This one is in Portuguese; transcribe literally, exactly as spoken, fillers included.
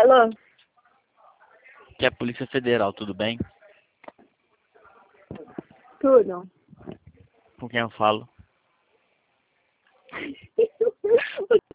Alô? Que é a Polícia Federal, tudo bem? Tudo. Com quem eu falo?